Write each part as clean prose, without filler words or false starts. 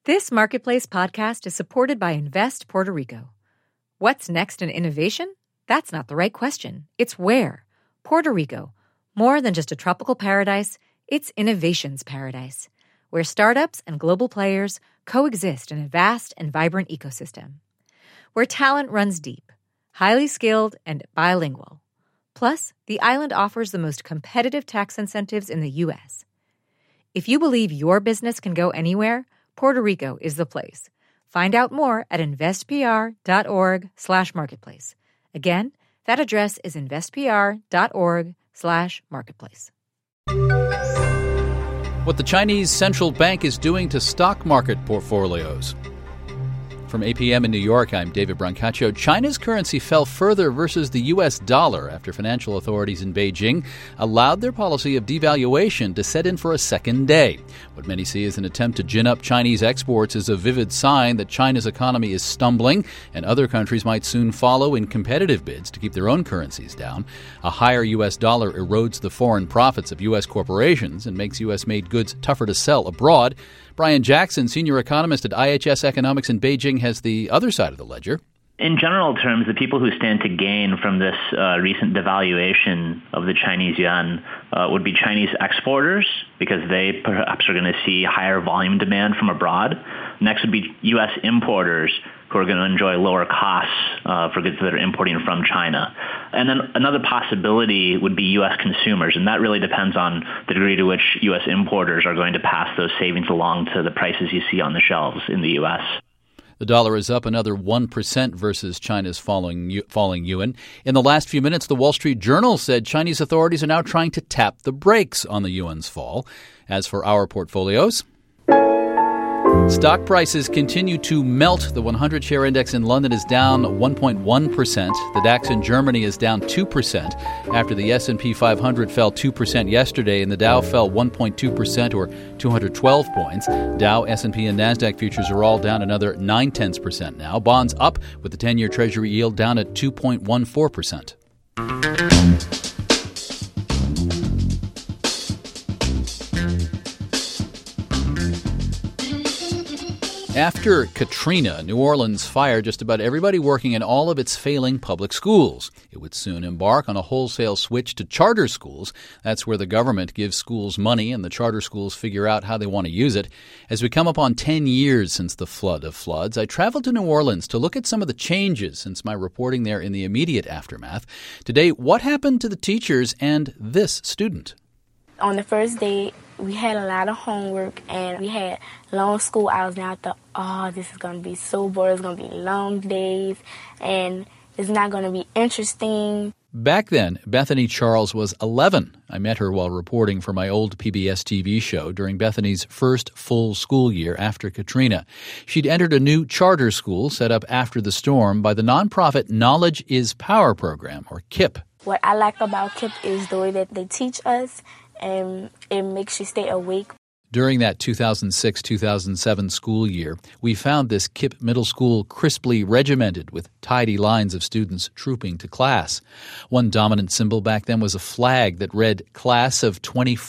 This Marketplace podcast is supported by Invest Puerto Rico. What's next in innovation? That's not the right question. It's where. Puerto Rico. More than just a tropical paradise, it's innovation's paradise, where startups and global players coexist in a vast and vibrant ecosystem. Where talent runs deep, highly skilled, and bilingual. Plus, the island offers the most competitive tax incentives in the U.S. If you believe your business can go anywhere, Puerto Rico is the place. Find out more at investpr.org/marketplace. Again, that address is investpr.org/marketplace. What the Chinese central bank is doing to stock market portfolios. From APM in New York, I'm David Brancaccio. China's currency fell further versus the U.S. dollar after financial authorities in Beijing allowed their policy of devaluation to set in for a second day. What many see as an attempt to gin up Chinese exports is a vivid sign that China's economy is stumbling and other countries might soon follow in competitive bids to keep their own currencies down. A higher U.S. dollar erodes the foreign profits of U.S. corporations and makes U.S.-made goods tougher to sell abroad. Brian Jackson, senior economist at IHS Economics in Beijing, has the other side of the ledger. In general terms, the people who stand to gain from this recent devaluation of the Chinese yuan would be Chinese exporters, because they perhaps are going to see higher volume demand from abroad. Next would be U.S. importers, who are going to enjoy lower costs for goods that are importing from China. And then another possibility would be U.S. consumers, and that really depends on the degree to which U.S. importers are going to pass those savings along to the prices you see on the shelves in the U.S. The dollar is up another 1% versus China's falling yuan. In the last few minutes, the Wall Street Journal said Chinese authorities are now trying to tap the brakes on the yuan's fall. As for our portfolios, stock prices continue to melt. The 100-share index in London is down 1.1%. The DAX in Germany is down 2% after the S&P 500 fell 2% yesterday, and the Dow fell 1.2% or 212 points. Dow, S&P, and NASDAQ futures are all down another 0.9% now. Bonds up with the 10-year Treasury yield down at 2.14%. After Katrina, New Orleans fired just about everybody working in all of its failing public schools. It would soon embark on a wholesale switch to charter schools. That's where the government gives schools money and the charter schools figure out how they want to use it. As we come up on 10 years since the flood of floods, I traveled to New Orleans to look at some of the changes since my reporting there in the immediate aftermath. Today, what happened to the teachers and this student? On the first day, we had a lot of homework and we had long school hours. Now I thought, this is going to be so boring. It's going to be long days and it's not going to be interesting. Back then, Bethany Charles was 11. I met her while reporting for my old PBS TV show during Bethany's first full school year after Katrina. She'd entered a new charter school set up after the storm by the nonprofit Knowledge is Power program, or KIPP. What I like about KIPP is the way that they teach us, and it makes you stay awake. During that 2006-2007 school year, we found this KIPP middle school crisply regimented with tidy lines of students trooping to class. One dominant symbol back then was a flag that read Class of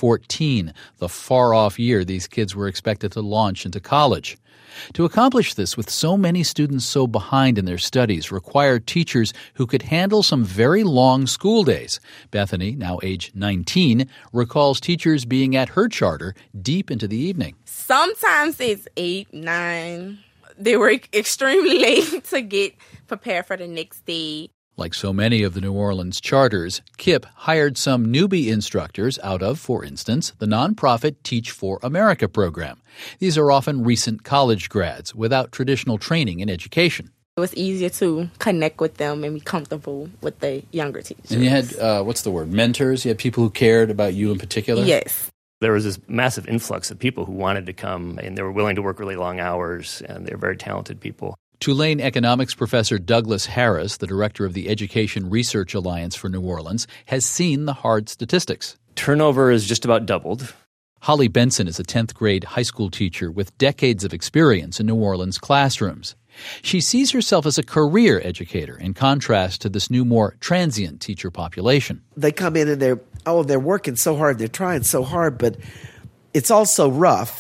2014, the far-off year these kids were expected to launch into college. To accomplish this with so many students so behind in their studies required teachers who could handle some very long school days. Bethany, now age 19, recalls teachers being at her charter deep into the evening. Sometimes it's 8, 9. They were extremely late to get prepared for the next day. Like so many of the New Orleans charters, KIPP hired some newbie instructors out of, for instance, the nonprofit Teach for America program. These are often recent college grads without traditional training in education. It was easier to connect with them and be comfortable with the younger teachers. And you had, mentors? You had people who cared about you in particular? Yes. There was this massive influx of people who wanted to come, and they were willing to work really long hours, and they're very talented people. Tulane economics professor Douglas Harris, the director of the Education Research Alliance for New Orleans, has seen the hard statistics. Turnover is just about doubled. Holly Benson is a 10th grade high school teacher with decades of experience in New Orleans classrooms. She sees herself as a career educator in contrast to this new, more transient teacher population. They come in and they're working so hard, they're trying so hard, but it's all so rough.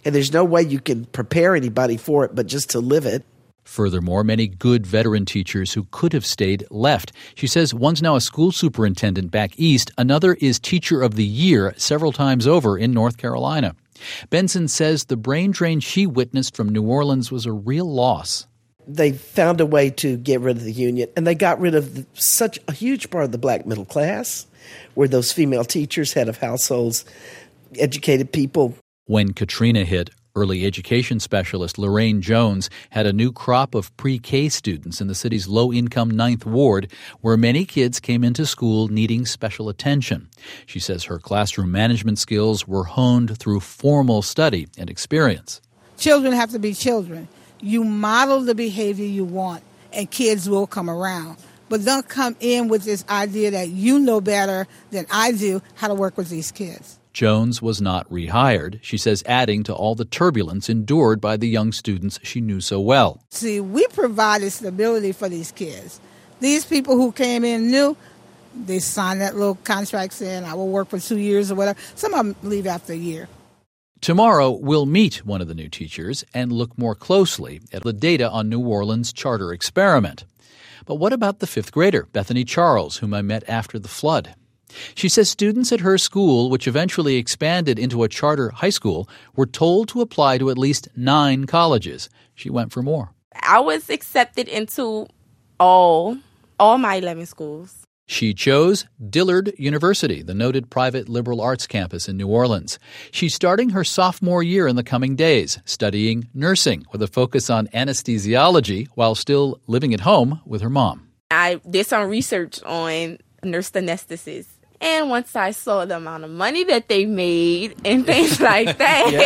and there's no way you can prepare anybody for it but just to live it. Furthermore, many good veteran teachers who could have stayed left. She says one's now a school superintendent back east. Another is Teacher of the Year several times over in North Carolina. Benson says the brain drain she witnessed from New Orleans was a real loss. They found a way to get rid of the union, and they got rid of such a huge part of the black middle class, where those female teachers, head of households, educated people. When Katrina hit, early education specialist Lorraine Jones had a new crop of pre-K students in the city's low-income 9th Ward, where many kids came into school needing special attention. She says her classroom management skills were honed through formal study and experience. Children have to be children. You model the behavior you want, and kids will come around. But don't come in with this idea that you know better than I do how to work with these kids. Jones was not rehired, she says, adding to all the turbulence endured by the young students she knew so well. See, we provided stability for these kids. These people who came in new, they signed that little contract saying, I will work for 2 years or whatever. Some of them leave after a year. Tomorrow, we'll meet one of the new teachers and look more closely at the data on New Orleans' charter experiment. But what about the 5th grader, Bethany Charles, whom I met after the flood? She says students at her school, which eventually expanded into a charter high school, were told to apply to at least 9 colleges. She went for more. I was accepted into all my 11 schools. She chose Dillard University, the noted private liberal arts campus in New Orleans. She's starting her sophomore year in the coming days, studying nursing with a focus on anesthesiology while still living at home with her mom. I did some research on nurse anesthetists. And once I saw the amount of money that they made and things like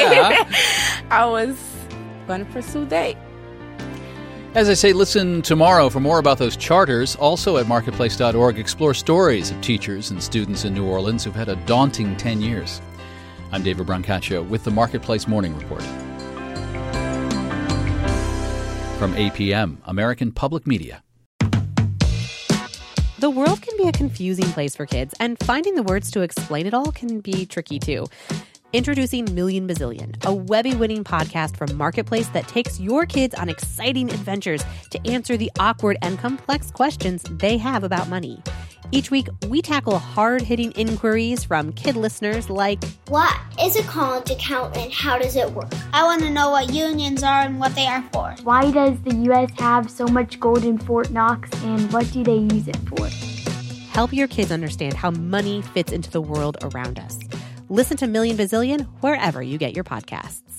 that, I was going to pursue that. As I say, listen tomorrow for more about those charters. Also at marketplace.org, explore stories of teachers and students in New Orleans who've had a daunting 10 years. I'm David Brancaccio with the Marketplace Morning Report. From APM, American Public Media. The world can be a confusing place for kids, and finding the words to explain it all can be tricky, too. Introducing Million Bazillion, a Webby-winning podcast from Marketplace that takes your kids on exciting adventures to answer the awkward and complex questions they have about money. Each week, we tackle hard-hitting inquiries from kid listeners like, what is a college account and how does it work? I want to know what unions are and what they are for. Why does the U.S. have so much gold in Fort Knox, and what do they use it for? Help your kids understand how money fits into the world around us. Listen to Million Bazillion wherever you get your podcasts.